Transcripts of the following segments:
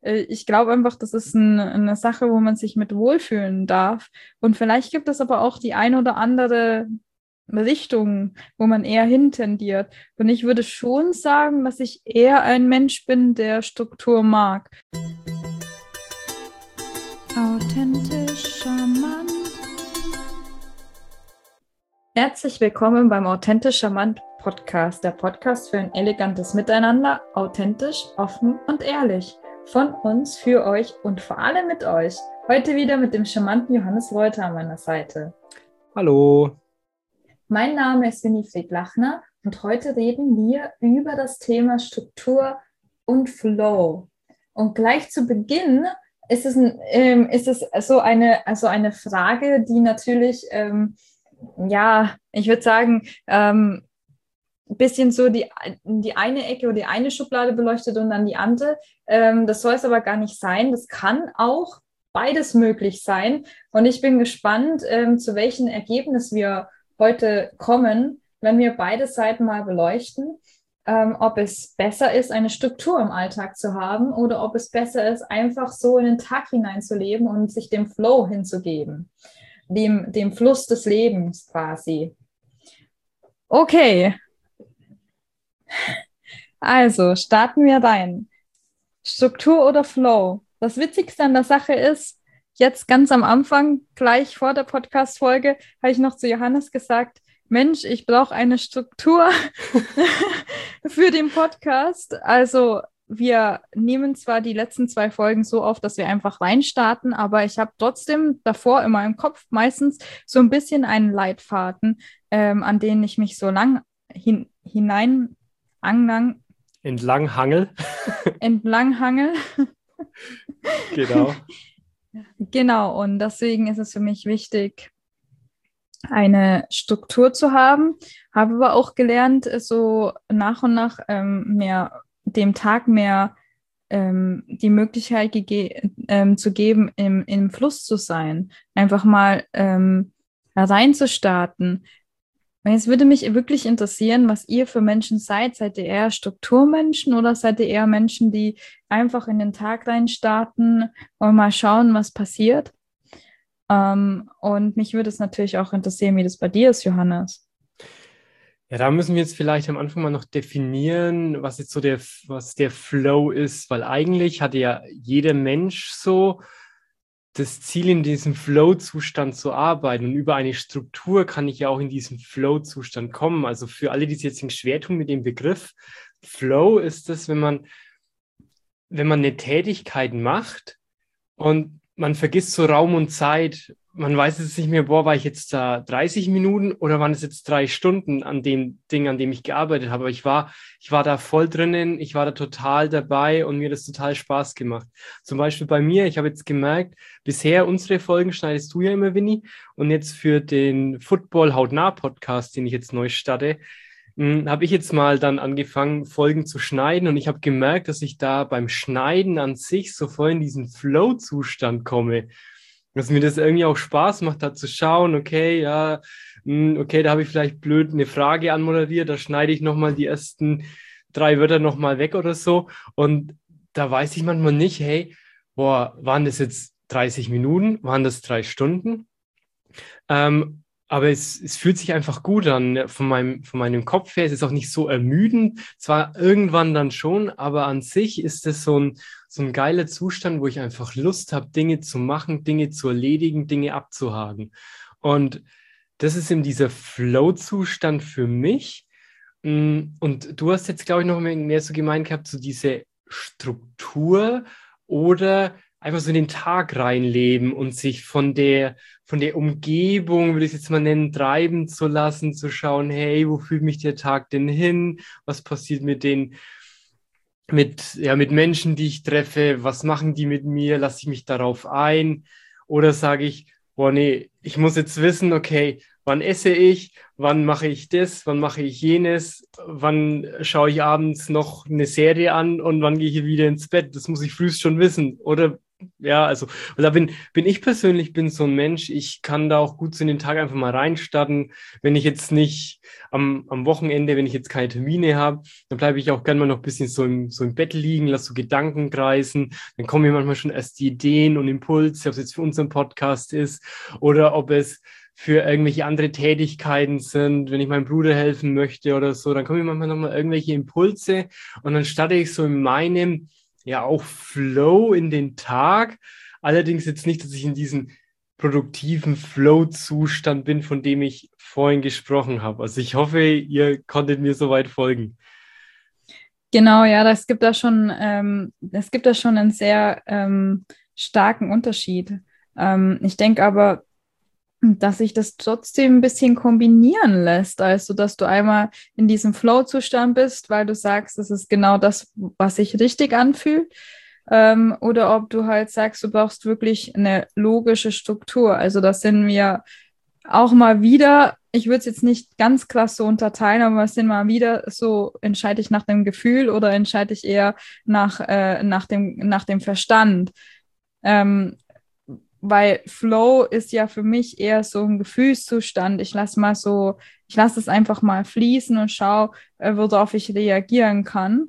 Ich glaube einfach, das ist eine Sache, wo man sich mit wohlfühlen darf. Und vielleicht gibt es aber auch die ein oder andere Richtung, wo man eher hintendiert. Und ich würde schon sagen, dass ich eher ein Mensch bin, der Struktur mag. Authentisch charmant. Herzlich willkommen beim Authentisch charmant Podcast, der Podcast für ein elegantes Miteinander, authentisch, offen und ehrlich. Von uns, für euch und vor allem mit euch. Heute wieder mit dem charmanten Johannes Reuter an meiner Seite. Hallo. Mein Name ist Winifred Lachner und heute reden wir über das Thema Struktur und Flow. Und gleich zu Beginn ist es so eine Frage, die natürlich, ich würde sagen, ein bisschen so die eine Ecke oder die eine Schublade beleuchtet und dann die andere. Das soll es aber gar nicht sein. Das kann auch beides möglich sein. Und ich bin gespannt, zu welchem Ergebnis wir heute kommen, wenn wir beide Seiten mal beleuchten, ob es besser ist, eine Struktur im Alltag zu haben oder ob es besser ist, einfach so in den Tag hineinzuleben und sich dem Flow hinzugeben, dem Fluss des Lebens quasi. Okay, also starten wir rein. Struktur oder Flow? Das Witzigste an der Sache ist, jetzt ganz am Anfang, gleich vor der Podcast-Folge, habe ich noch zu Johannes gesagt, Mensch, ich brauche eine Struktur für den Podcast. Also wir nehmen zwar die letzten 2 Folgen so auf, dass wir einfach reinstarten, aber ich habe trotzdem davor in meinem Kopf meistens so ein bisschen einen Leitfaden, an den ich mich so lang Entlanghangel. Entlanghangel. Genau. Genau, und deswegen ist es für mich wichtig, eine Struktur zu haben. Habe aber auch gelernt, so nach und nach dem Tag mehr die Möglichkeit zu geben, im Fluss zu sein. Einfach mal reinzustarten. Es würde mich wirklich interessieren, was ihr für Menschen seid. Seid ihr eher Strukturmenschen oder seid ihr eher Menschen, die einfach in den Tag reinstarten und mal schauen, was passiert? Und mich würde es natürlich auch interessieren, wie das bei dir ist, Johannes. Ja, da müssen wir jetzt vielleicht am Anfang mal noch definieren, was jetzt so was der Flow ist, weil eigentlich hat ja jeder Mensch so das Ziel, in diesem Flow-Zustand zu arbeiten. Und über eine Struktur kann ich ja auch in diesen Flow-Zustand kommen. Also für alle, die sich jetzt schwer tun mit dem Begriff, Flow ist es, wenn man eine Tätigkeit macht und man vergisst so Raum und Zeit. Man weiß jetzt nicht mehr, war ich jetzt da 30 Minuten oder waren es jetzt 3 Stunden an dem Ding, an dem ich gearbeitet habe. Aber ich war da voll drinnen, ich war da total dabei und mir hat das total Spaß gemacht. Zum Beispiel bei mir, ich habe jetzt gemerkt, bisher unsere Folgen schneidest du ja immer, Winnie, und jetzt für den Football Hautnah Podcast, den ich jetzt neu starte, habe ich jetzt mal dann angefangen, Folgen zu schneiden und ich habe gemerkt, dass ich da beim Schneiden an sich so voll in diesen Flow-Zustand komme. Dass mir das irgendwie auch Spaß macht, da zu schauen, okay, ja, okay, da habe ich vielleicht blöd eine Frage anmoderiert, da schneide ich nochmal die ersten 3 Wörter nochmal weg oder so und da weiß ich manchmal nicht, hey, waren das jetzt 30 Minuten, waren das 3 Stunden? Aber es fühlt sich einfach gut an, von meinem Kopf her. Es ist auch nicht so ermüdend, zwar irgendwann dann schon, aber an sich ist es so ein geiler Zustand, wo ich einfach Lust habe, Dinge zu machen, Dinge zu erledigen, Dinge abzuhaken. Und das ist eben dieser Flow-Zustand für mich. Und du hast jetzt, glaube ich, noch mehr so gemeint gehabt, so diese Struktur oder einfach so in den Tag reinleben und sich von der Umgebung, will ich es jetzt mal nennen, treiben zu lassen, zu schauen, hey, wo führt mich der Tag denn hin? Was passiert mit Menschen, die ich treffe? Was machen die mit mir? Lasse ich mich darauf ein? Oder sage ich, nee, ich muss jetzt wissen, okay, wann esse ich? Wann mache ich das? Wann mache ich jenes? Wann schaue ich abends noch eine Serie an? Und wann gehe ich wieder ins Bett? Das muss ich frühst schon wissen. Oder Ja, also da bin ich persönlich bin so ein Mensch, ich kann da auch gut so in den Tag einfach mal reinstarten. Wenn ich jetzt nicht am Wochenende, wenn ich jetzt keine Termine habe, dann bleibe ich auch gerne mal noch ein bisschen so im Bett liegen, lasse so Gedanken kreisen. Dann kommen mir manchmal schon erst die Ideen und Impulse, ob es jetzt für unseren Podcast ist oder ob es für irgendwelche andere Tätigkeiten sind, wenn ich meinem Bruder helfen möchte oder so, dann kommen mir manchmal nochmal irgendwelche Impulse und dann starte ich so in meinem ja auch Flow in den Tag. Allerdings jetzt nicht, dass ich in diesem produktiven Flow-Zustand bin, von dem ich vorhin gesprochen habe. Also ich hoffe, ihr konntet mir soweit folgen. Genau, ja, es gibt da schon einen sehr starken Unterschied. Ich denke aber, dass sich das trotzdem ein bisschen kombinieren lässt, also dass du einmal in diesem Flow-Zustand bist, weil du sagst, das ist genau das, was sich richtig anfühlt, oder ob du halt sagst, du brauchst wirklich eine logische Struktur. Also das sind wir auch mal wieder, ich würde es jetzt nicht ganz krass so unterteilen, aber es sind mal wieder so, entscheide ich nach dem Gefühl oder entscheide ich eher nach dem Verstand. Ähm, Weil Flow ist ja für mich eher so ein Gefühlszustand. Ich lasse es einfach mal fließen und schaue, worauf ich reagieren kann.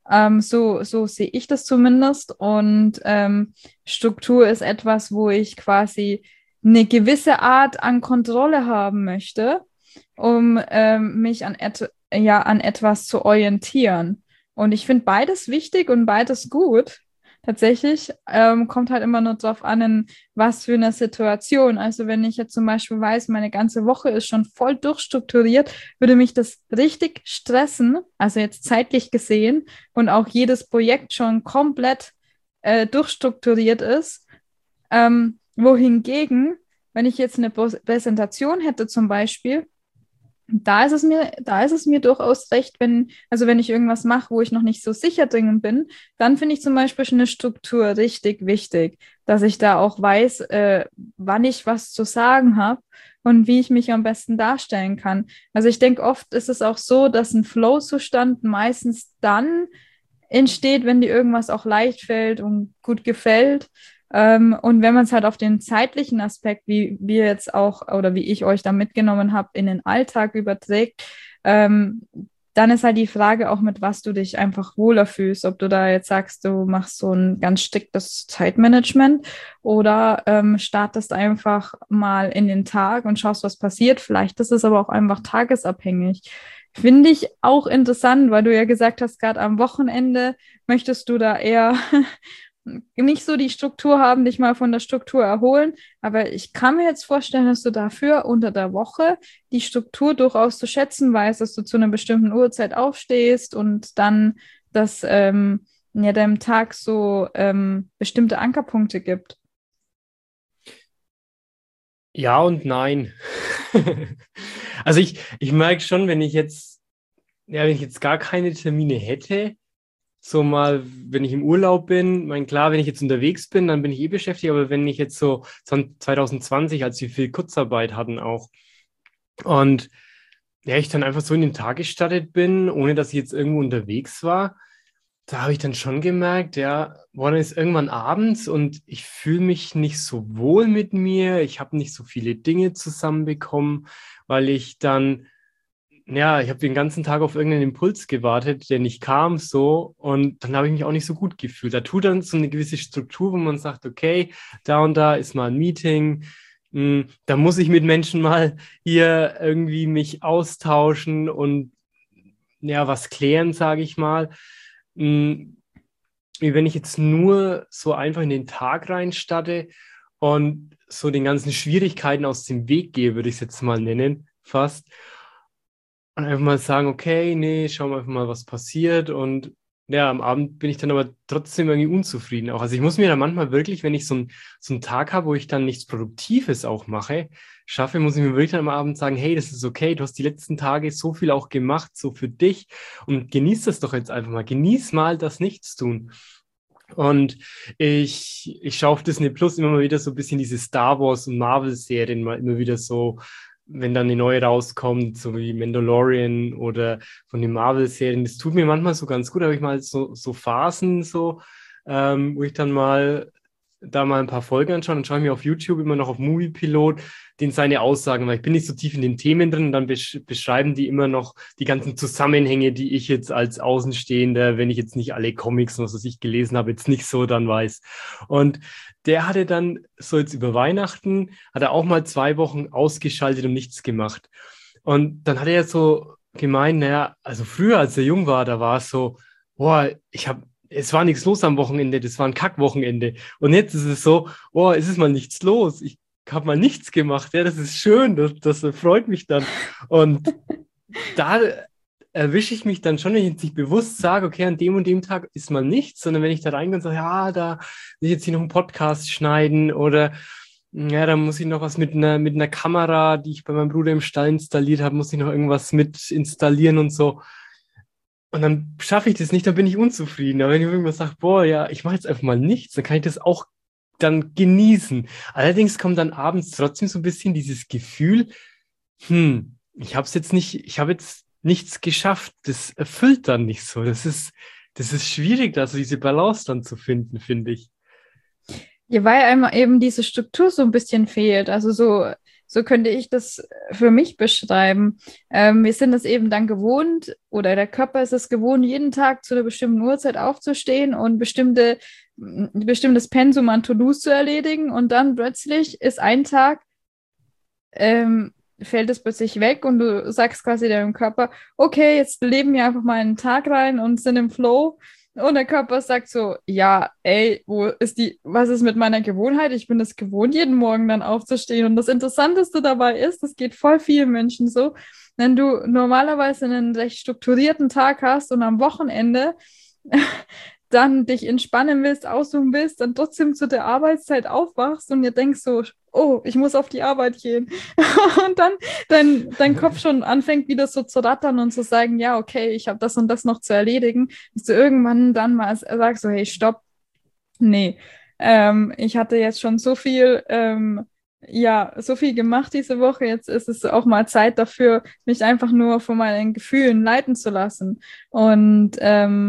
So sehe ich das zumindest. Und Struktur ist etwas, wo ich quasi eine gewisse Art an Kontrolle haben möchte, um mich an etwas zu orientieren. Und ich finde beides wichtig und beides gut. Tatsächlich kommt halt immer nur drauf an, in was für eine Situation. Also wenn ich jetzt zum Beispiel weiß, meine ganze Woche ist schon voll durchstrukturiert, würde mich das richtig stressen, also jetzt zeitlich gesehen, und auch jedes Projekt schon komplett durchstrukturiert ist. Wohingegen, wenn ich jetzt eine Präsentation hätte zum Beispiel, da ist es mir durchaus recht, wenn ich irgendwas mache, wo ich noch nicht so sicher drin bin, dann finde ich zum Beispiel schon eine Struktur richtig wichtig, dass ich da auch weiß, wann ich was zu sagen habe und wie ich mich am besten darstellen kann. Also ich denke, oft ist es auch so, dass ein Flow-Zustand meistens dann entsteht, wenn dir irgendwas auch leicht fällt und gut gefällt. Und wenn man es halt auf den zeitlichen Aspekt, wie wir jetzt auch oder wie ich euch da mitgenommen habe, in den Alltag überträgt, ähm, dann ist halt die Frage auch, mit was du dich einfach wohler fühlst. Ob du da jetzt sagst, du machst so ein ganz striktes Zeitmanagement oder startest einfach mal in den Tag und schaust, was passiert. Vielleicht ist es aber auch einfach tagesabhängig. Finde ich auch interessant, weil du ja gesagt hast, gerade am Wochenende möchtest du da eher nicht so die Struktur haben, dich mal von der Struktur erholen. Aber ich kann mir jetzt vorstellen, dass du dafür unter der Woche die Struktur durchaus zu schätzen weißt, dass du zu einer bestimmten Uhrzeit aufstehst und dann dass ja, deinem Tag so bestimmte Ankerpunkte gibt. Ja und nein. Also ich merke schon, wenn ich jetzt gar keine Termine hätte, so mal, wenn ich im Urlaub bin, mein klar, wenn ich jetzt unterwegs bin, dann bin ich eh beschäftigt, aber wenn ich jetzt so 2020, als wir viel Kurzarbeit hatten auch und ja, ich dann einfach so in den Tag gestartet bin, ohne dass ich jetzt irgendwo unterwegs war, da habe ich dann schon gemerkt, ja, boah, dann ist irgendwann abends und ich fühle mich nicht so wohl mit mir, ich habe nicht so viele Dinge zusammenbekommen, weil ich dann ja, ich habe den ganzen Tag auf irgendeinen Impuls gewartet, der nicht kam so und dann habe ich mich auch nicht so gut gefühlt. Da tut dann so eine gewisse Struktur, wo man sagt, okay, da und da ist mal ein Meeting, da muss ich mit Menschen mal hier irgendwie mich austauschen und ja, was klären, sage ich mal. Mh, Wie wenn ich jetzt nur so einfach in den Tag reinstatte und so den ganzen Schwierigkeiten aus dem Weg gehe, würde ich es jetzt mal nennen, fast. Und einfach mal sagen, okay, nee, schauen wir einfach mal, was passiert. Und ja, am Abend bin ich dann aber trotzdem irgendwie unzufrieden auch. Also ich muss mir da manchmal wirklich, wenn ich so einen Tag habe, wo ich dann nichts Produktives auch mache, schaffe, muss ich mir wirklich dann am Abend sagen, hey, das ist okay, du hast die letzten Tage so viel auch gemacht, so für dich und genieß das doch jetzt einfach mal. Genieß mal das Nichtstun. Und ich schaue auf Disney Plus immer mal wieder so ein bisschen diese Star Wars und Marvel-Serien mal immer wieder so, wenn dann eine neue rauskommt, so wie Mandalorian oder von den Marvel-Serien. Das tut mir manchmal so ganz gut, habe ich mal so Phasen so, wo ich dann mal da mal ein paar Folgen anschauen, dann schaue ich mir auf YouTube immer noch auf Moviepilot den seine Aussagen, weil ich bin nicht so tief in den Themen drin und dann beschreiben die immer noch die ganzen Zusammenhänge, die ich jetzt als Außenstehender, wenn ich jetzt nicht alle Comics und was ich gelesen habe, jetzt nicht so dann weiß. Und der hatte dann so jetzt über Weihnachten, hat er auch mal 2 Wochen ausgeschaltet und nichts gemacht. Und dann hat er so gemeint, naja, also früher, als er jung war, da war es so, boah, es war nichts los am Wochenende, das war ein Kackwochenende. Und jetzt ist es so, boah, es ist mal nichts los. Ich habe mal nichts gemacht. Ja, das ist schön, das freut mich dann. Und da erwische ich mich dann schon, wenn ich jetzt nicht bewusst sage, okay, an dem und dem Tag ist mal nichts, sondern wenn ich da reingehe und sage, ja, da will ich jetzt hier noch einen Podcast schneiden oder ja, da muss ich noch was mit einer Kamera, die ich bei meinem Bruder im Stall installiert habe, muss ich noch irgendwas mit installieren und so. Und dann schaffe ich das nicht, dann bin ich unzufrieden. Aber wenn ich irgendwas sage, boah, ja, ich mache jetzt einfach mal nichts, dann kann ich das auch dann genießen. Allerdings kommt dann abends trotzdem so ein bisschen dieses Gefühl, ich habe jetzt nichts geschafft. Das erfüllt dann nicht so. Das ist schwierig, also diese Balance dann zu finden, finde ich. Ja, weil einem eben diese Struktur so ein bisschen fehlt. Also so könnte ich das für mich beschreiben. Wir sind es eben dann gewohnt, oder der Körper ist es gewohnt, jeden Tag zu einer bestimmten Uhrzeit aufzustehen und bestimmtes Pensum an To-Dos zu erledigen. Und dann plötzlich ist ein Tag, fällt es plötzlich weg und du sagst quasi deinem Körper, okay, jetzt leben wir einfach mal einen Tag rein und sind im Flow. Und der Körper sagt so, ja, ey, was ist mit meiner Gewohnheit? Ich bin es gewohnt, jeden Morgen dann aufzustehen. Und das Interessanteste dabei ist, das geht voll vielen Menschen so, wenn du normalerweise einen recht strukturierten Tag hast und am Wochenende dann dich entspannen willst, ausruhen willst, dann trotzdem zu der Arbeitszeit aufwachst und dir denkst so, oh, ich muss auf die Arbeit gehen. Und dann dein Kopf schon anfängt wieder so zu rattern und zu sagen, ja, okay, ich habe das und das noch zu erledigen, dass du irgendwann dann mal sagst so, hey, stopp, nee, ich hatte jetzt schon so viel, so viel gemacht diese Woche, jetzt ist es auch mal Zeit dafür, mich einfach nur von meinen Gefühlen leiten zu lassen. Und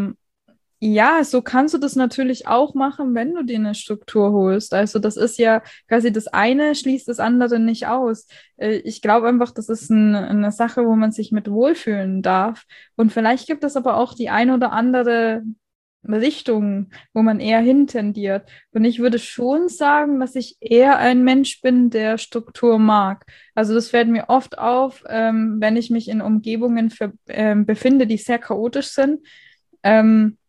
ja, so kannst du das natürlich auch machen, wenn du dir eine Struktur holst. Also das ist ja quasi das eine schließt das andere nicht aus. Ich glaube einfach, das ist eine Sache, wo man sich mit wohlfühlen darf. Und vielleicht gibt es aber auch die ein oder andere Richtung, wo man eher hintendiert. Und ich würde schon sagen, dass ich eher ein Mensch bin, der Struktur mag. Also das fällt mir oft auf, wenn ich mich in Umgebungen befinde, die sehr chaotisch sind. Ähm,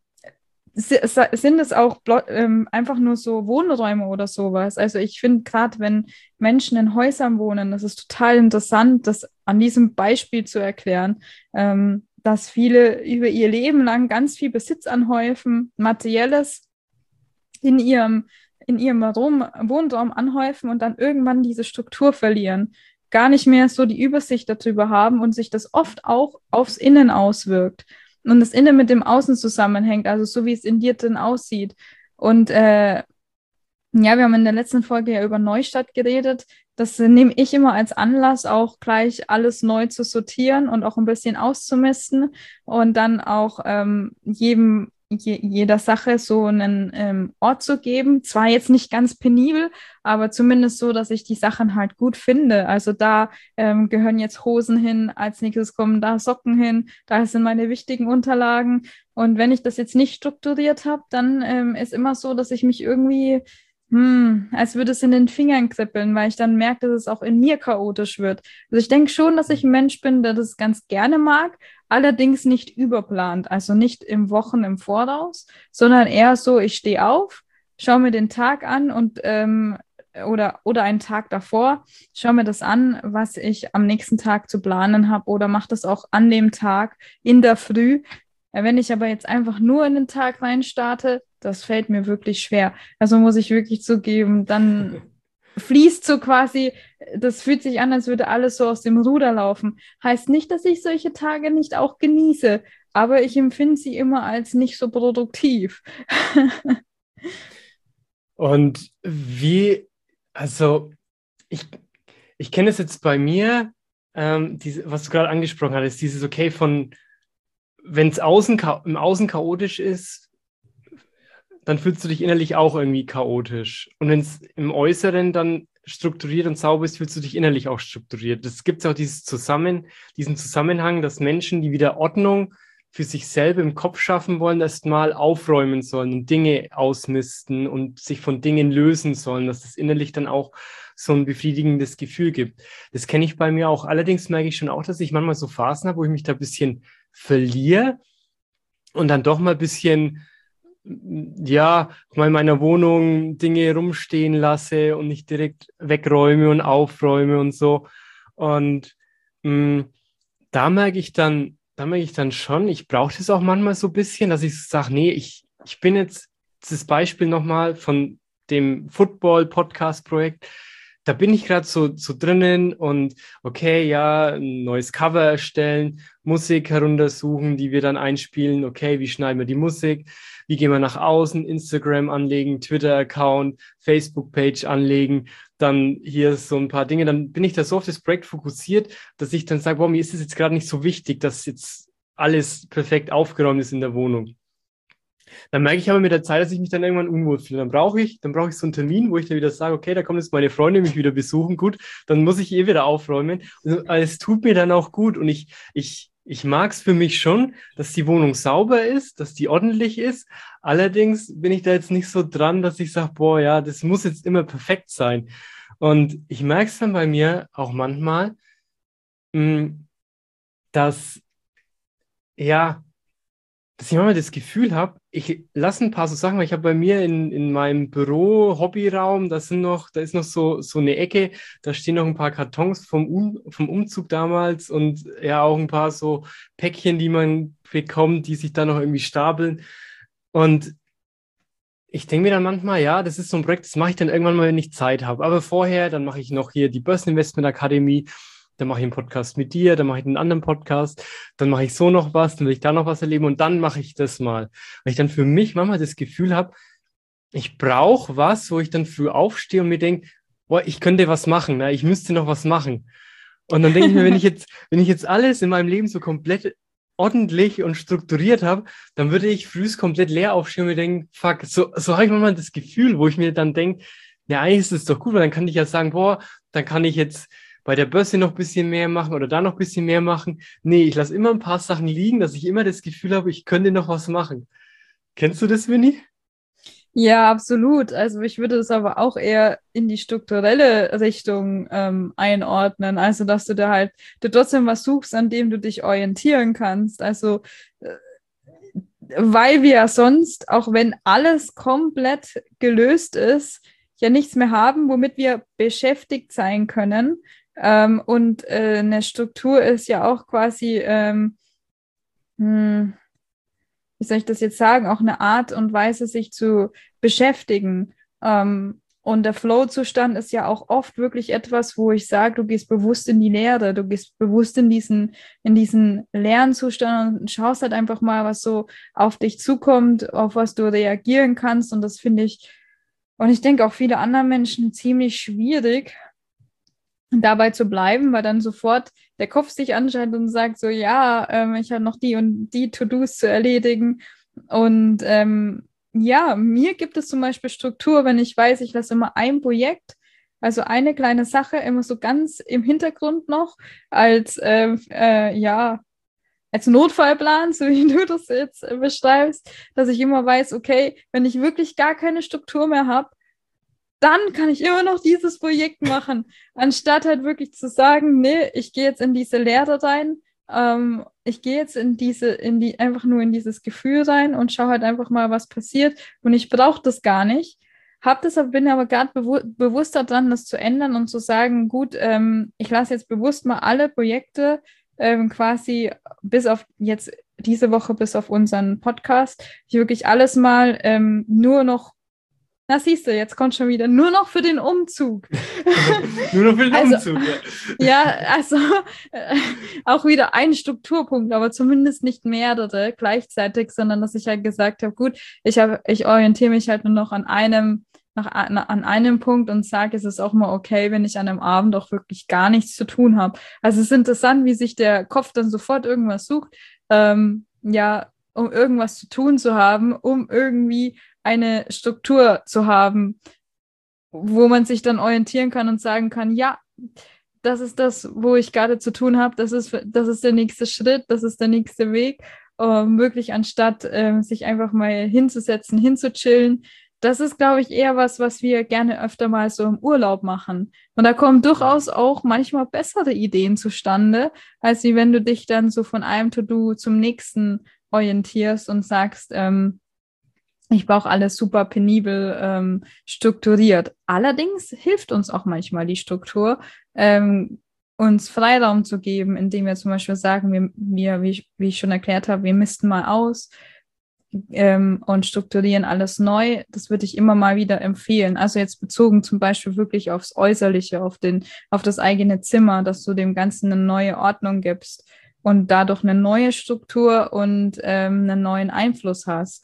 sind es auch einfach nur so Wohnräume oder sowas? Also ich finde gerade, wenn Menschen in Häusern wohnen, das ist total interessant, das an diesem Beispiel zu erklären, dass viele über ihr Leben lang ganz viel Besitz anhäufen, Materielles in ihrem Wohnraum anhäufen und dann irgendwann diese Struktur verlieren, gar nicht mehr so die Übersicht darüber haben und sich das oft auch aufs Innen auswirkt und das Innen mit dem Außen zusammenhängt, also so wie es in dir drin aussieht. Und ja, wir haben in der letzten Folge ja über Neustadt geredet. Das nehme ich immer als Anlass, auch gleich alles neu zu sortieren und auch ein bisschen auszumisten und dann auch jeder Sache so einen Ort zu geben. Zwar jetzt nicht ganz penibel, aber zumindest so, dass ich die Sachen halt gut finde. Also da gehören jetzt Hosen hin, als nächstes kommen da Socken hin, da sind meine wichtigen Unterlagen. Und wenn ich das jetzt nicht strukturiert habe, dann ist immer so, dass ich mich irgendwie als würde es in den Fingern kribbeln, weil ich dann merke, dass es auch in mir chaotisch wird. Also ich denke schon, dass ich ein Mensch bin, der das ganz gerne mag, allerdings nicht überplant, also nicht Wochen im Voraus, sondern eher so, ich stehe auf, schaue mir den Tag an und oder einen Tag davor, schaue mir das an, was ich am nächsten Tag zu planen habe oder mache das auch an dem Tag in der Früh. Wenn ich aber jetzt einfach nur in den Tag rein starte, das fällt mir wirklich schwer. Also muss ich wirklich zugeben, dann fließt so quasi, das fühlt sich an, als würde alles so aus dem Ruder laufen. Heißt nicht, dass ich solche Tage nicht auch genieße, aber ich empfinde sie immer als nicht so produktiv. Und also ich kenne es jetzt bei mir, was du gerade angesprochen hattest, dieses wenn es im Außen chaotisch ist, dann fühlst du dich innerlich auch irgendwie chaotisch. Und wenn es im Äußeren dann strukturiert und sauber ist, fühlst du dich innerlich auch strukturiert. Es gibt auch diesen Zusammenhang, dass Menschen, die wieder Ordnung für sich selber im Kopf schaffen wollen, erst mal aufräumen sollen und Dinge ausmisten und sich von Dingen lösen sollen, dass das innerlich dann auch so ein befriedigendes Gefühl gibt. Das kenne ich bei mir auch. Allerdings merke ich schon auch, dass ich manchmal so Phasen habe, wo ich mich da ein bisschen verliere und dann doch mal ein bisschen, ja, mal in meiner Wohnung Dinge rumstehen lasse und nicht direkt wegräume und aufräume und so. Und da merke ich dann schon, ich brauche das auch manchmal so ein bisschen, dass ich sage, nee, ich bin jetzt, das Beispiel nochmal von dem Football-Podcast-Projekt, da bin ich gerade so drinnen und okay, ja, ein neues Cover erstellen, Musik heruntersuchen, die wir dann einspielen, okay, wie schneiden wir die Musik, wie gehen wir nach außen, Instagram anlegen, Twitter-Account, Facebook-Page anlegen, dann hier so ein paar Dinge, dann bin ich da so auf das Projekt fokussiert, dass ich dann sage, boah, mir ist es jetzt gerade nicht so wichtig, dass jetzt alles perfekt aufgeräumt ist in der Wohnung. Dann merke ich aber mit der Zeit, dass ich mich dann irgendwann unwohl fühle. Dann brauche ich so einen Termin, wo ich dann wieder sage, okay, da kommt jetzt meine Freundin mich wieder besuchen, gut, dann muss ich wieder aufräumen. Und es tut mir dann auch gut und ich mag es für mich schon, dass die Wohnung sauber ist, dass die ordentlich ist. Allerdings bin ich da jetzt nicht so dran, dass ich sage, boah, ja, das muss jetzt immer perfekt sein. Und ich merke es dann bei mir auch manchmal, dass, ja, dass ich manchmal das Gefühl habe, ich lasse ein paar so Sachen, weil ich habe bei mir in meinem Büro, Hobbyraum, da ist noch so eine Ecke, da stehen noch ein paar Kartons vom Umzug damals und ja auch ein paar so Päckchen, die man bekommt, die sich dann noch irgendwie stapeln. Und ich denke mir dann manchmal, ja, das ist so ein Projekt, das mache ich dann irgendwann mal, wenn ich Zeit habe. Aber vorher, dann mache ich noch hier die Börseninvestment Akademie, dann mache ich einen Podcast mit dir, dann mache ich einen anderen Podcast, dann mache ich so noch was, dann will ich da noch was erleben und dann mache ich das mal. Weil ich dann für mich manchmal das Gefühl habe, ich brauche was, wo ich dann früh aufstehe und mir denke, boah, ich könnte was machen, ne? Ich müsste noch was machen. Und dann denke ich mir, wenn ich jetzt alles in meinem Leben so komplett ordentlich und strukturiert habe, dann würde ich frühs komplett leer aufstehen und mir denken, fuck, so habe ich manchmal das Gefühl, wo ich mir dann denke, ja, eigentlich ist es doch gut, weil dann kann ich ja sagen, boah, dann kann ich jetzt bei der Börse noch ein bisschen mehr machen oder da noch ein bisschen mehr machen. Nee, ich lasse immer ein paar Sachen liegen, dass ich immer das Gefühl habe, ich könnte noch was machen. Kennst du das, Winnie? Ja, absolut. Also ich würde es aber auch eher in die strukturelle Richtung einordnen. Also dass du trotzdem was suchst, an dem du dich orientieren kannst. Also weil wir ja sonst, auch wenn alles komplett gelöst ist, ja nichts mehr haben, womit wir beschäftigt sein können. Und eine Struktur ist ja auch quasi, wie soll ich das jetzt sagen, auch eine Art und Weise, sich zu beschäftigen. Und der Flow-Zustand ist ja auch oft wirklich etwas, wo ich sage, du gehst bewusst in die Leere, du gehst bewusst in diesen leeren Zustand und schaust halt einfach mal, was so auf dich zukommt, auf was du reagieren kannst. Und das finde ich, und ich denke auch viele andere Menschen ziemlich schwierig, dabei zu bleiben, weil dann sofort der Kopf sich anschaltet und sagt so, ja, ich habe noch die und die To-Dos zu erledigen. Und ja, mir gibt es zum Beispiel Struktur, wenn ich weiß, ich lasse immer ein Projekt, also eine kleine Sache immer so ganz im Hintergrund noch als, ja, als Notfallplan, so wie du das jetzt beschreibst, dass ich immer weiß, okay, wenn ich wirklich gar keine Struktur mehr habe, dann kann ich immer noch dieses Projekt machen, anstatt halt wirklich zu sagen, nee, ich gehe jetzt in diese Leere rein, ich gehe jetzt einfach nur in dieses Gefühl rein und schaue halt einfach mal, was passiert und ich brauche das gar nicht. Bin aber gerade bewusst daran, das zu ändern und zu sagen, gut, ich lasse jetzt bewusst mal alle Projekte quasi bis auf jetzt diese Woche, bis auf unseren Podcast, ich wirklich alles mal nur noch. Na, siehst du, jetzt kommt schon wieder nur noch für den Umzug. Nur noch für den Umzug, ja. Ja, also auch wieder ein Strukturpunkt, aber zumindest nicht mehrere gleichzeitig, sondern dass ich halt gesagt habe, gut, ich orientiere mich halt nur noch an einem Punkt und sage, es ist auch mal okay, wenn ich an einem Abend auch wirklich gar nichts zu tun habe. Also es ist interessant, wie sich der Kopf dann sofort irgendwas sucht, ja, um irgendwas zu tun zu haben, um irgendwie eine Struktur zu haben, wo man sich dann orientieren kann und sagen kann, ja, das ist das, wo ich gerade zu tun habe, das ist der nächste Schritt, das ist der nächste Weg, wirklich anstatt sich einfach mal hinzusetzen, hinzuchillen. Das ist, glaube ich, eher was wir gerne öfter mal so im Urlaub machen. Und da kommen durchaus auch manchmal bessere Ideen zustande, als wie wenn du dich dann so von einem To-Do zum nächsten orientierst und sagst, ich brauche alles super penibel strukturiert. Allerdings hilft uns auch manchmal die Struktur, uns Freiraum zu geben, indem wir zum Beispiel sagen, wie ich schon erklärt habe, wir misten mal aus und strukturieren alles neu. Das würde ich immer mal wieder empfehlen. Also jetzt bezogen zum Beispiel wirklich aufs Äußerliche, auf das eigene Zimmer, dass du dem Ganzen eine neue Ordnung gibst und dadurch eine neue Struktur und einen neuen Einfluss hast.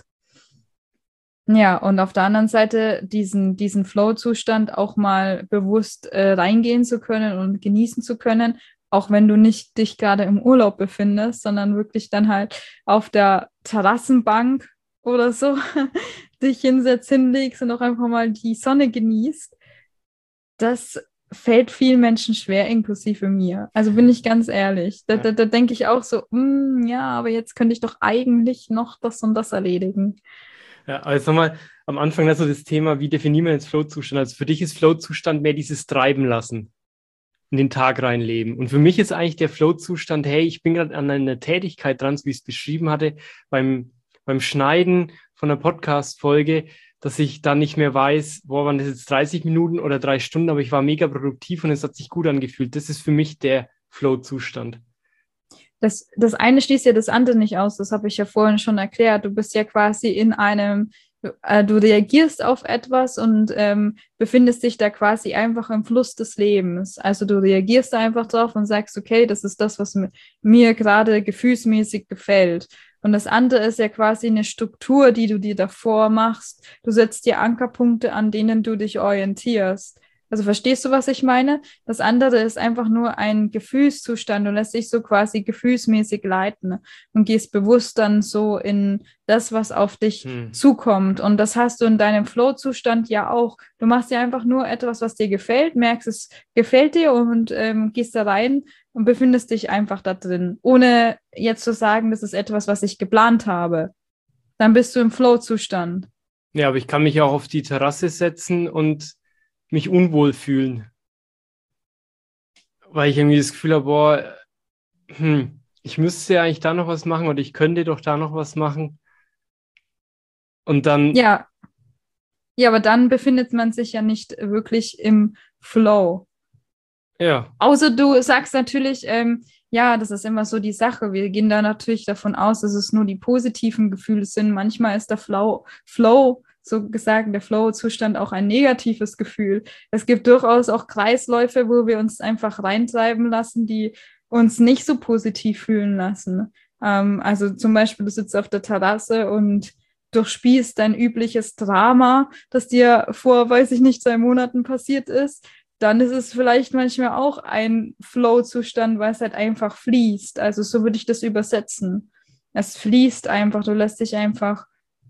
Ja, und auf der anderen Seite diesen Flow-Zustand auch mal bewusst reingehen zu können und genießen zu können, auch wenn du nicht dich gerade im Urlaub befindest, sondern wirklich dann halt auf der Terrassenbank oder so dich hinsetzt, hinlegst und auch einfach mal die Sonne genießt. Das fällt vielen Menschen schwer, inklusive mir. Also bin ich ganz ehrlich. Da denke ich auch so, ja, aber jetzt könnte ich doch eigentlich noch das und das erledigen. Ja, also nochmal am Anfang also das Thema, wie definieren wir jetzt Flow-Zustand? Also für dich ist Flow-Zustand mehr dieses Treiben lassen, in den Tag reinleben. Und für mich ist eigentlich der Flow-Zustand, hey, ich bin gerade an einer Tätigkeit dran, so wie ich es beschrieben hatte, beim Schneiden von einer Podcast-Folge, dass ich dann nicht mehr weiß, waren das jetzt 30 Minuten oder 3 Stunden, aber ich war mega produktiv und es hat sich gut angefühlt. Das ist für mich der Flow-Zustand. Das eine schließt ja das andere nicht aus, das habe ich ja vorhin schon erklärt. Du bist ja quasi du reagierst auf etwas und befindest dich da quasi einfach im Fluss des Lebens. Also du reagierst da einfach drauf und sagst, okay, das ist das, was mir gerade gefühlsmäßig gefällt. Und das andere ist ja quasi eine Struktur, die du dir davor machst. Du setzt dir Ankerpunkte, an denen du dich orientierst. Also verstehst du, was ich meine? Das andere ist einfach nur ein Gefühlszustand. Du lässt dich so quasi gefühlsmäßig leiten und gehst bewusst dann so in das, was auf dich zukommt. Und das hast du in deinem Flow-Zustand ja auch. Du machst ja einfach nur etwas, was dir gefällt, merkst, es gefällt dir und gehst da rein und befindest dich einfach da drin, ohne jetzt zu sagen, das ist etwas, was ich geplant habe. Dann bist du im Flow-Zustand. Ja, aber ich kann mich auch auf die Terrasse setzen und mich unwohl fühlen. Weil ich irgendwie das Gefühl habe, boah, ich müsste ja eigentlich da noch was machen oder ich könnte doch da noch was machen. Und dann... Ja, aber dann befindet man sich ja nicht wirklich im Flow. Ja. Außer du sagst natürlich, ja, das ist immer so die Sache. Wir gehen da natürlich davon aus, dass es nur die positiven Gefühle sind. Manchmal ist der Flow, so gesagt, der Flow-Zustand auch ein negatives Gefühl. Es gibt durchaus auch Kreisläufe, wo wir uns einfach reintreiben lassen, die uns nicht so positiv fühlen lassen. Also zum Beispiel, du sitzt auf der Terrasse und durchspielst dein übliches Drama, das dir vor, weiß ich nicht, 2 Monaten passiert ist. Dann ist es vielleicht manchmal auch ein Flow-Zustand, weil es halt einfach fließt. Also so würde ich das übersetzen. Es fließt einfach, du lässt dich einfach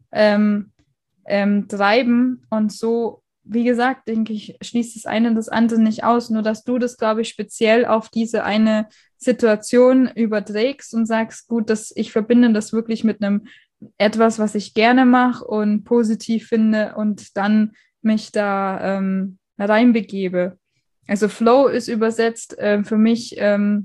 treiben und so, wie gesagt, denke ich, schließt das eine und das andere nicht aus, nur dass du das, glaube ich, speziell auf diese eine Situation überträgst und sagst, gut, ich verbinde das wirklich mit einem etwas, was ich gerne mache und positiv finde und dann mich da reinbegebe. Also Flow ist übersetzt für mich,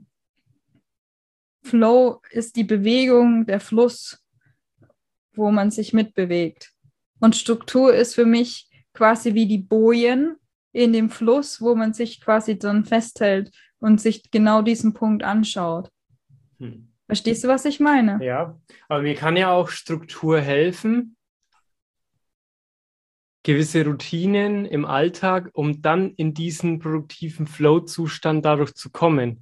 Flow ist die Bewegung, der Fluss, wo man sich mitbewegt. Und Struktur ist für mich quasi wie die Bojen in dem Fluss, wo man sich quasi dran festhält und sich genau diesen Punkt anschaut. Verstehst du, was ich meine? Ja, aber mir kann ja auch Struktur helfen, gewisse Routinen im Alltag, um dann in diesen produktiven Flow-Zustand dadurch zu kommen.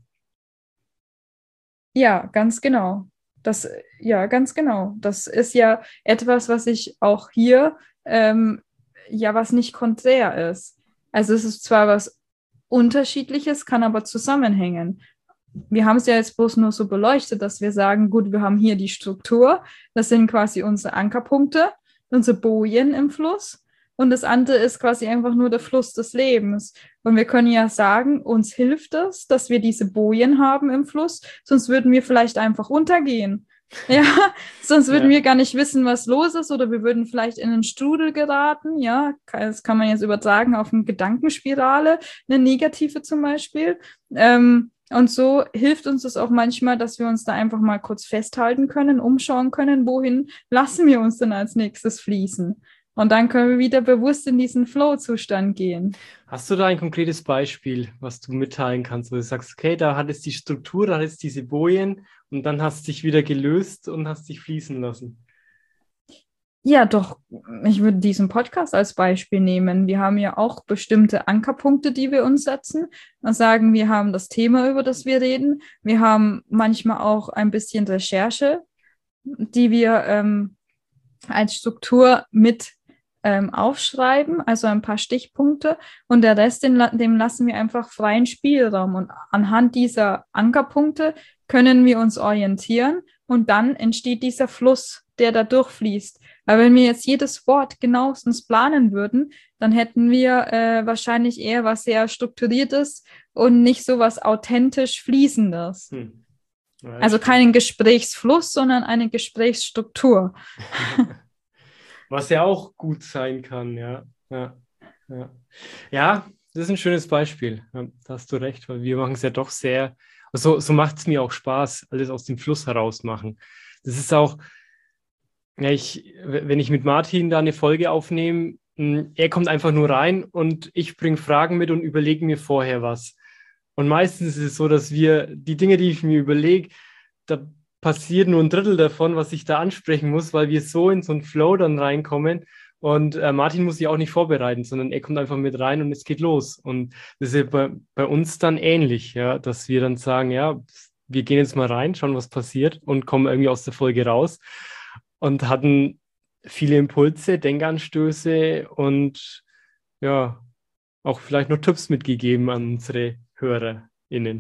Ja, ganz genau. Ganz genau. Das ist ja etwas, was ich auch hier, was nicht konträr ist. Also es ist zwar was Unterschiedliches, kann aber zusammenhängen. Wir haben es ja jetzt bloß nur so beleuchtet, dass wir sagen, gut, wir haben hier die Struktur, das sind quasi unsere Ankerpunkte. unsere Bojen im Fluss und das andere ist quasi einfach nur der Fluss des Lebens. Und wir können ja sagen, uns hilft es, dass wir diese Bojen haben im Fluss, sonst würden wir vielleicht einfach untergehen. Ja, sonst würden wir gar nicht wissen, was los ist, oder wir würden vielleicht in einen Strudel geraten. Ja, das kann man jetzt übertragen auf eine Gedankenspirale, eine negative zum Beispiel. Und so hilft uns das auch manchmal, dass wir uns da einfach mal kurz festhalten können, umschauen können, wohin lassen wir uns denn als nächstes fließen. Und dann können wir wieder bewusst in diesen Flow-Zustand gehen. Hast du da ein konkretes Beispiel, was du mitteilen kannst, wo du sagst, okay, da hat es die Struktur, da hat es diese Bojen und dann hast du dich wieder gelöst und hast dich fließen lassen? Ja, doch, ich würde diesen Podcast als Beispiel nehmen. Wir haben ja auch bestimmte Ankerpunkte, die wir uns setzen und sagen, wir haben das Thema, über das wir reden. Wir haben manchmal auch ein bisschen Recherche, die wir als Struktur mit aufschreiben, also ein paar Stichpunkte, und der Rest, dem lassen wir einfach freien Spielraum. Und anhand dieser Ankerpunkte können wir uns orientieren und dann entsteht dieser Fluss, der da durchfließt. Aber wenn wir jetzt jedes Wort genauestens planen würden, dann hätten wir wahrscheinlich eher was sehr Strukturiertes und nicht so was authentisch Fließendes. Ja, also keinen Gesprächsfluss, sondern eine Gesprächsstruktur. Was ja auch gut sein kann, ja. Ja, das ist ein schönes Beispiel. Ja, da hast du recht, weil wir machen es ja doch sehr, also so macht es mir auch Spaß, alles aus dem Fluss heraus machen. Das ist auch, ja, wenn ich mit Martin da eine Folge aufnehme, er kommt einfach nur rein und ich bringe Fragen mit und überlege mir vorher was. Und meistens ist es so, dass die Dinge, die ich mir überlege, da passiert nur ein Drittel davon, was ich da ansprechen muss, weil wir so in so einen Flow dann reinkommen. Und Martin muss sich auch nicht vorbereiten, sondern er kommt einfach mit rein und es geht los. Und das ist ja bei uns dann ähnlich, ja, dass wir dann sagen, ja, wir gehen jetzt mal rein, schauen, was passiert und kommen irgendwie aus der Folge raus und hatten viele Impulse, Denkanstöße und ja, auch vielleicht noch Tipps mitgegeben an unsere HörerInnen.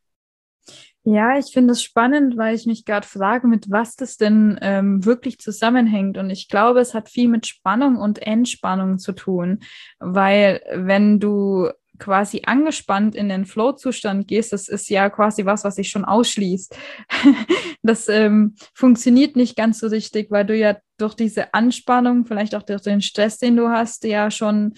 Ja, ich finde es spannend, weil ich mich gerade frage, mit was das denn wirklich zusammenhängt. Und ich glaube, es hat viel mit Spannung und Entspannung zu tun, weil wenn du quasi angespannt in den Flow-Zustand gehst, das ist ja quasi was sich schon ausschließt. Das funktioniert nicht ganz so richtig, weil du ja durch diese Anspannung, vielleicht auch durch den Stress, den du hast, ja schon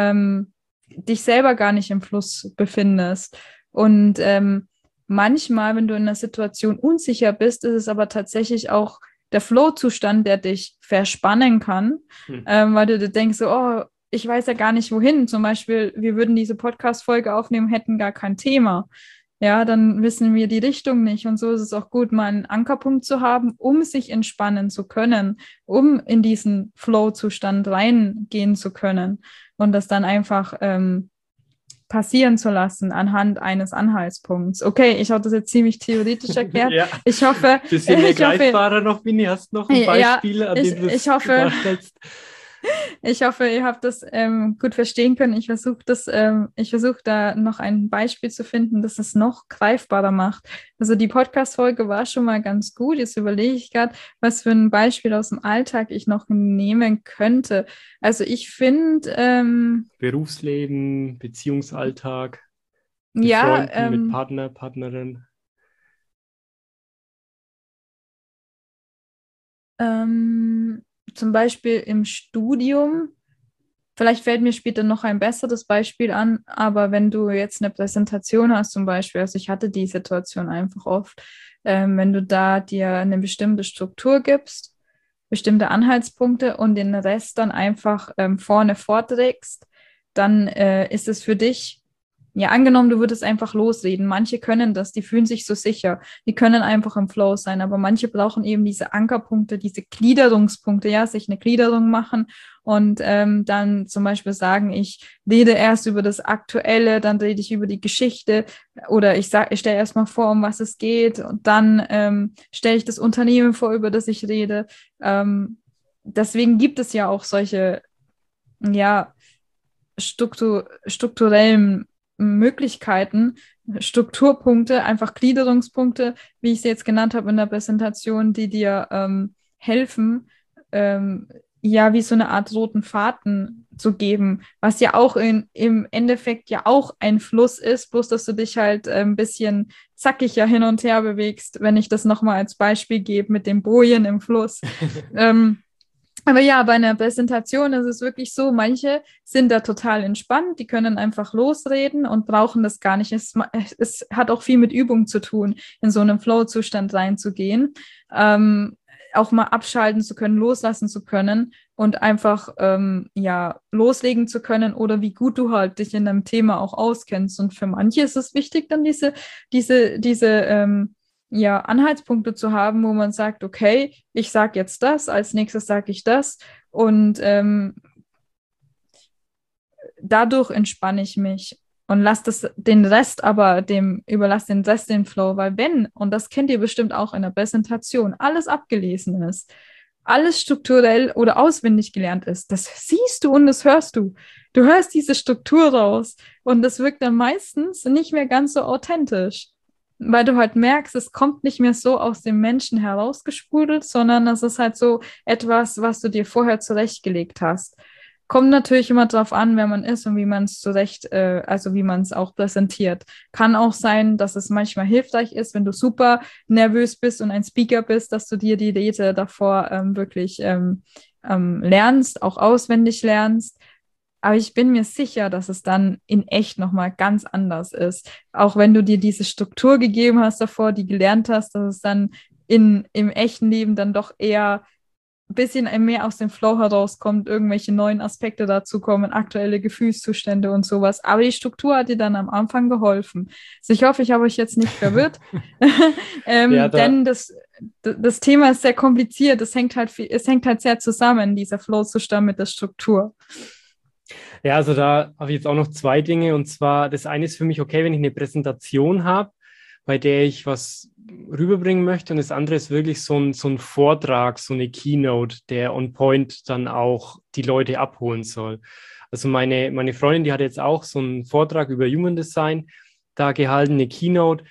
dich selber gar nicht im Fluss befindest. Und manchmal, wenn du in einer Situation unsicher bist, ist es aber tatsächlich auch der Flow-Zustand, der dich verspannen kann, weil du dir denkst, so, oh, ich weiß ja gar nicht wohin. Zum Beispiel, wir würden diese Podcast-Folge aufnehmen, hätten gar kein Thema. Ja, dann wissen wir die Richtung nicht. Und so ist es auch gut, mal einen Ankerpunkt zu haben, um sich entspannen zu können, um in diesen Flow-Zustand reingehen zu können und das dann einfach passieren zu lassen anhand eines Anhaltspunkts. Okay, ich habe das jetzt ziemlich theoretisch erklärt. Ja, ich hoffe... Bisschen mehr greifbarer noch, Winnie. Hast du noch ein Beispiel, an dem du es gebracht hast? Ich hoffe, ihr habt das gut verstehen können. Ich versuche da noch ein Beispiel zu finden, das es noch greifbarer macht. Also die Podcast-Folge war schon mal ganz gut. Jetzt überlege ich gerade, was für ein Beispiel aus dem Alltag ich noch nehmen könnte. Also ich finde... Berufsleben, Beziehungsalltag, mit Freunden, mit Partner, Partnerin. Zum Beispiel im Studium, vielleicht fällt mir später noch ein besseres Beispiel an, aber wenn du jetzt eine Präsentation hast zum Beispiel, also ich hatte die Situation einfach oft, wenn du da dir eine bestimmte Struktur gibst, bestimmte Anhaltspunkte und den Rest dann einfach vorne vorträgst, dann ist es für dich, ja, angenommen, du würdest einfach losreden. Manche können das, die fühlen sich so sicher. Die können einfach im Flow sein, aber manche brauchen eben diese Ankerpunkte, diese Gliederungspunkte, ja, sich eine Gliederung machen und dann zum Beispiel sagen, ich rede erst über das Aktuelle, dann rede ich über die Geschichte oder ich stelle erst mal vor, um was es geht und dann stelle ich das Unternehmen vor, über das ich rede. Deswegen gibt es ja auch solche, ja, strukturellen Möglichkeiten, Strukturpunkte, einfach Gliederungspunkte, wie ich sie jetzt genannt habe in der Präsentation, die dir helfen, ja, wie so eine Art roten Faden zu geben, was ja auch im Endeffekt ja auch ein Fluss ist, bloß dass du dich halt ein bisschen zackiger hin und her bewegst, wenn ich das nochmal als Beispiel gebe mit dem Bojen im Fluss. Ähm, aber ja, bei einer Präsentation ist es wirklich so, manche sind da total entspannt, die können einfach losreden und brauchen das gar nicht. Es hat auch viel mit Übung zu tun, in so einen Flow-Zustand reinzugehen, auch mal abschalten zu können, loslassen zu können und einfach ja loslegen zu können oder wie gut du halt dich in deinem Thema auch auskennst. Und für manche ist es wichtig, dann diese ja, Anhaltspunkte zu haben, wo man sagt, okay, ich sage jetzt das, als nächstes sage ich das und dadurch entspanne ich mich und lasse den Rest aber überlasse den Rest den Flow, weil wenn, und das kennt ihr bestimmt auch in der Präsentation, alles abgelesen ist, alles strukturell oder auswendig gelernt ist, das siehst du und das hörst du. Du hörst diese Struktur raus und das wirkt dann meistens nicht mehr ganz so authentisch, weil du halt merkst, es kommt nicht mehr so aus dem Menschen herausgesprudelt, sondern es ist halt so etwas, was du dir vorher zurechtgelegt hast. Kommt natürlich immer darauf an, wer man ist und wie man es also wie man es auch präsentiert. Kann auch sein, dass es manchmal hilfreich ist, wenn du super nervös bist und ein Speaker bist, dass du dir die Rede davor wirklich lernst, auch auswendig lernst. Aber ich bin mir sicher, dass es dann in echt nochmal ganz anders ist. Auch wenn du dir diese Struktur gegeben hast davor, die gelernt hast, dass es dann im echten Leben dann doch eher ein bisschen mehr aus dem Flow herauskommt, irgendwelche neuen Aspekte dazu kommen, aktuelle Gefühlszustände und sowas. Aber die Struktur hat dir dann am Anfang geholfen. Also ich hoffe, ich habe euch jetzt nicht verwirrt, Ja, da, denn das Thema ist sehr kompliziert. Es hängt halt sehr zusammen, dieser Flow-Zustand mit der Struktur. ja, also da habe ich jetzt auch noch zwei Dinge. Und zwar, das eine ist für mich okay, wenn ich eine Präsentation habe, bei der ich was rüberbringen möchte. Und das andere ist wirklich so ein Vortrag, so eine Keynote, der on point dann auch die Leute abholen soll. Also meine Freundin, die hat jetzt auch so einen Vortrag über Human Design da gehalten, eine Keynote.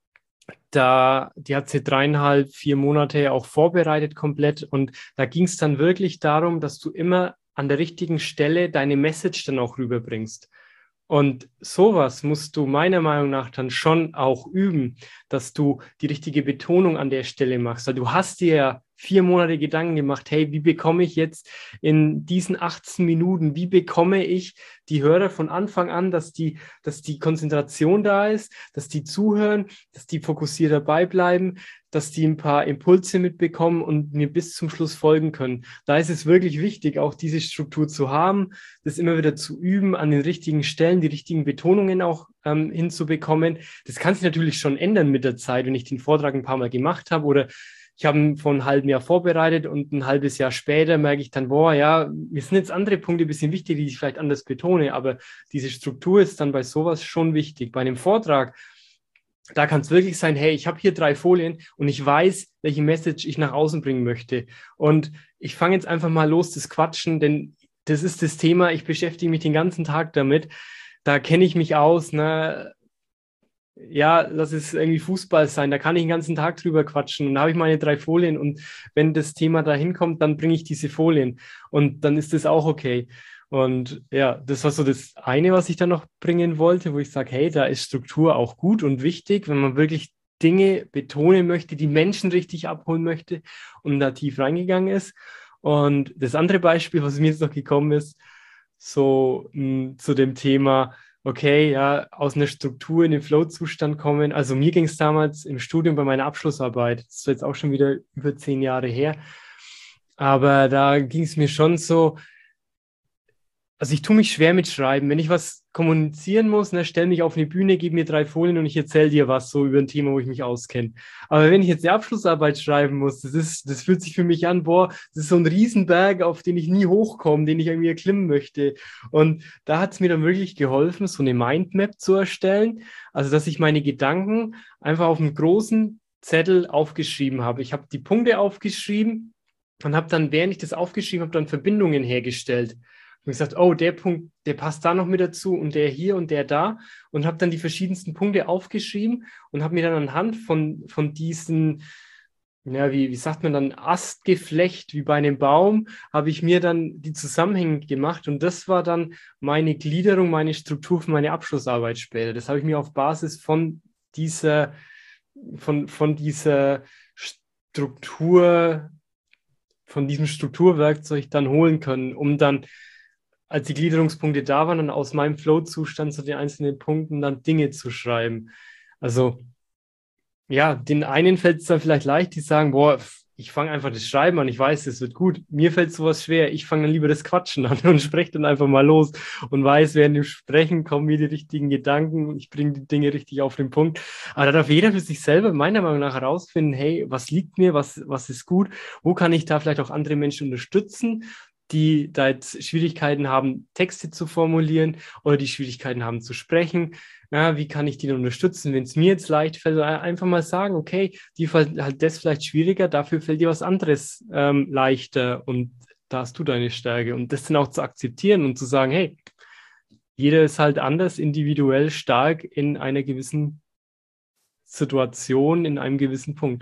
Die hat sie 3,5, 4 Monate auch vorbereitet komplett. Und da ging es dann wirklich darum, dass du immer an der richtigen Stelle deine Message dann auch rüberbringst. Und sowas musst du meiner Meinung nach dann schon auch üben, dass du die richtige Betonung an der Stelle machst. Weil du hast dir ja 4 Monate Gedanken gemacht, hey, wie bekomme ich jetzt in diesen 18 Minuten, wie bekomme ich die Hörer von Anfang an, dass die Konzentration da ist, dass die zuhören, dass die fokussiert dabei bleiben, dass die ein paar Impulse mitbekommen und mir bis zum Schluss folgen können. Da ist es wirklich wichtig, auch diese Struktur zu haben, das immer wieder zu üben, an den richtigen Stellen die richtigen Betonungen auch hinzubekommen. Das kann sich natürlich schon ändern mit der Zeit, wenn ich den Vortrag ein paar Mal gemacht habe oder ich habe ihn vor einem halben Jahr vorbereitet und ein halbes Jahr später merke ich dann, boah, ja, mir sind jetzt andere Punkte ein bisschen wichtig, die ich vielleicht anders betone, aber diese Struktur ist dann bei sowas schon wichtig. Bei einem Vortrag, da kann es wirklich sein, hey, ich habe hier 3 Folien und ich weiß, welche Message ich nach außen bringen möchte. Und ich fange jetzt einfach mal los, das Quatschen, denn das ist das Thema, ich beschäftige mich den ganzen Tag damit. Da kenne ich mich aus, ne? Ja, lass es irgendwie Fußball sein, da kann ich den ganzen Tag drüber quatschen und da habe ich meine 3 Folien und wenn das Thema da hinkommt, dann bringe ich diese Folien und dann ist das auch okay. Und ja, das war so das eine, was ich dann noch bringen wollte, wo ich sage, hey, da ist Struktur auch gut und wichtig, wenn man wirklich Dinge betonen möchte, die Menschen richtig abholen möchte und da tief reingegangen ist. Und das andere Beispiel, was mir jetzt noch gekommen ist, so zu dem Thema, okay, ja, aus einer Struktur in den Flow-Zustand kommen. Also mir ging es damals im Studium bei meiner Abschlussarbeit, das ist jetzt auch schon wieder über 10 Jahre her, aber da ging es mir schon so, also ich tue mich schwer mit Schreiben. Wenn ich was kommunizieren muss, ne, stell mich auf eine Bühne, gib mir 3 Folien und ich erzähle dir was so über ein Thema, wo ich mich auskenne. Aber wenn ich jetzt eine Abschlussarbeit schreiben muss, das fühlt sich für mich an, boah, das ist so ein Riesenberg, auf den ich nie hochkomme, den ich irgendwie erklimmen möchte. Und da hat es mir dann wirklich geholfen, so eine Mindmap zu erstellen. Also, dass ich meine Gedanken einfach auf einem großen Zettel aufgeschrieben habe. Ich habe die Punkte aufgeschrieben und habe dann, während ich das aufgeschrieben habe, dann Verbindungen hergestellt. Und gesagt, oh, der Punkt, der passt da noch mit dazu und der hier und der da. Und habe dann die verschiedensten Punkte aufgeschrieben und habe mir dann anhand von diesen ja, wie sagt man dann, Astgeflecht, wie bei einem Baum, habe ich mir dann die Zusammenhänge gemacht und das war dann meine Gliederung, meine Struktur für meine Abschlussarbeit später. Das habe ich mir auf Basis dieser, von dieser Struktur, von diesem Strukturwerkzeug dann holen können, um dann, als die Gliederungspunkte da waren, dann aus meinem Flow-Zustand zu den einzelnen Punkten dann Dinge zu schreiben. Also ja, den einen fällt es dann vielleicht leicht, die sagen, boah, ich fange einfach das Schreiben an, ich weiß, es wird gut. Mir fällt sowas schwer, ich fange dann lieber das Quatschen an und spreche dann einfach mal los und weiß, während dem Sprechen kommen mir die richtigen Gedanken und ich bringe die Dinge richtig auf den Punkt. Aber da darf jeder für sich selber meiner Meinung nach herausfinden, hey, was liegt mir, was ist gut, wo kann ich da vielleicht auch andere Menschen unterstützen, die da jetzt Schwierigkeiten haben, Texte zu formulieren oder die Schwierigkeiten haben zu sprechen. Ja, wie kann ich die unterstützen? Wenn es mir jetzt leicht fällt, einfach mal sagen, okay, die fällt halt das vielleicht schwieriger, dafür fällt dir was anderes leichter und da hast du deine Stärke. Und das dann auch zu akzeptieren und zu sagen, hey, jeder ist halt anders, individuell stark in einer gewissen Situation, in einem gewissen Punkt.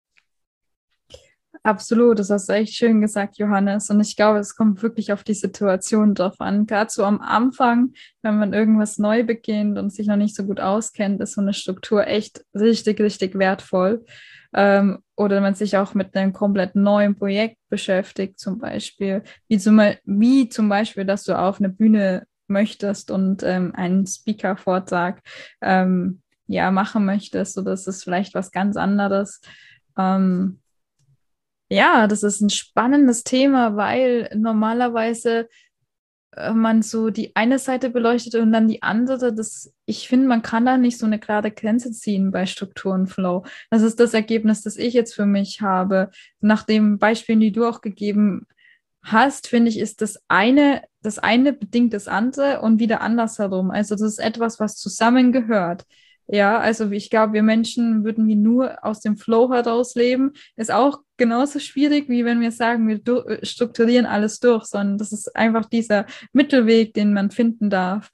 Absolut, das hast du echt schön gesagt, Johannes. Und ich glaube, es kommt wirklich auf die Situation drauf an. Gerade so am Anfang, wenn man irgendwas neu beginnt und sich noch nicht so gut auskennt, ist so eine Struktur echt richtig, richtig wertvoll. Oder man sich auch mit einem komplett neuen Projekt beschäftigt, zum Beispiel, wie zum Beispiel, dass du auf eine Bühne möchtest und einen Speaker-Vortrag ja, machen möchtest, oder das ist vielleicht was ganz anderes. Ähm, ja, das ist ein spannendes Thema, weil normalerweise man so die eine Seite beleuchtet und dann die andere. Ich finde, man kann da nicht so eine klare Grenze ziehen bei Struktur und Flow. Das ist das Ergebnis, das ich jetzt für mich habe. Nach den Beispielen, die du auch gegeben hast, finde ich, ist das eine bedingt das andere und wieder andersherum. Also das ist etwas, was zusammengehört. Ja, also ich glaube, wir Menschen würden wie nur aus dem Flow heraus leben, ist auch genauso schwierig, wie wenn wir sagen, wir strukturieren alles durch, sondern das ist einfach dieser Mittelweg, den man finden darf,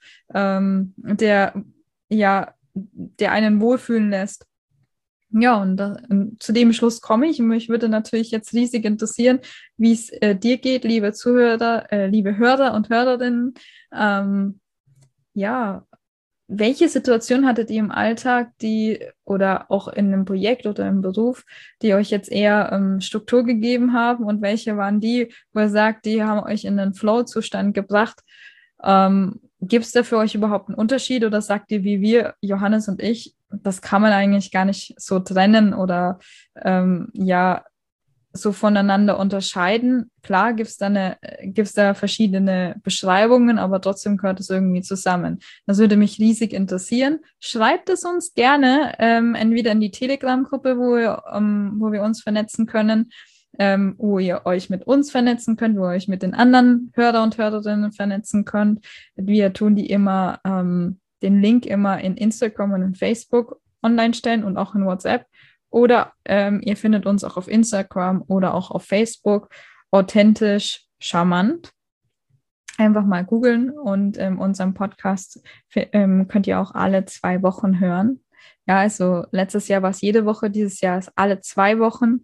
ja, der einen wohlfühlen lässt. Ja, und zu dem Schluss komme ich. Und mich würde natürlich jetzt riesig interessieren, wie es dir geht, liebe Zuhörer, liebe Hörer und Hörerinnen. Ja, welche Situation hattet ihr im Alltag, oder auch in einem Projekt oder im Beruf, die euch jetzt eher Struktur gegeben haben? Und welche waren die, wo ihr sagt, die haben euch in den Flow-Zustand gebracht? Gibt es da für euch überhaupt einen Unterschied oder sagt ihr, wie wir, Johannes und ich, das kann man eigentlich gar nicht so trennen oder ja, so voneinander unterscheiden? Klar gibt's da verschiedene Beschreibungen, aber trotzdem gehört es irgendwie zusammen. Das würde mich riesig interessieren. Schreibt es uns gerne, entweder in die Telegram-Gruppe, wo wir uns vernetzen können, wo ihr euch mit uns vernetzen könnt, wo ihr euch mit den anderen Hörer und Hörerinnen vernetzen könnt. Wir tun den Link immer in Instagram und in Facebook online stellen und auch in WhatsApp. Oder ihr findet uns auch auf Instagram oder auch auf Facebook. Authentisch charmant. Einfach mal googeln und unseren Podcast könnt ihr auch alle 2 Wochen hören. Ja, also letztes Jahr war es jede Woche, dieses Jahr ist alle 2 Wochen.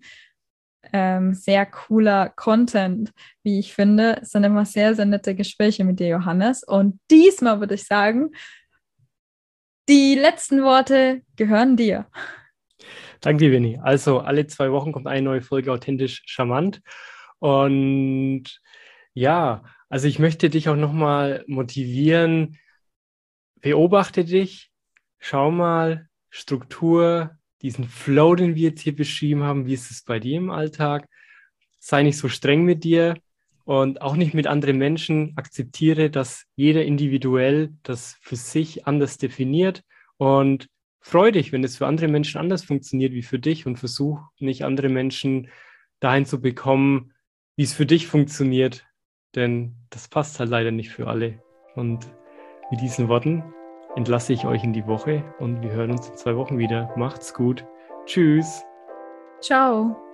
Sehr cooler Content, wie ich finde. Es sind immer sehr, sehr nette Gespräche mit dir, Johannes. Und diesmal würde ich sagen, die letzten Worte gehören dir. Danke dir, Vinny. Also alle 2 Wochen kommt eine neue Folge authentisch charmant. Und ja, also ich möchte dich auch nochmal motivieren. Beobachte dich, schau mal, Struktur, diesen Flow, den wir jetzt hier beschrieben haben, wie ist es bei dir im Alltag? Sei nicht so streng mit dir und auch nicht mit anderen Menschen. Akzeptiere, dass jeder individuell das für sich anders definiert und freu dich, wenn es für andere Menschen anders funktioniert wie für dich und versuch nicht andere Menschen dahin zu bekommen, wie es für dich funktioniert, denn das passt halt leider nicht für alle. Und mit diesen Worten entlasse ich euch in die Woche und wir hören uns in 2 Wochen wieder. Macht's gut. Tschüss. Ciao.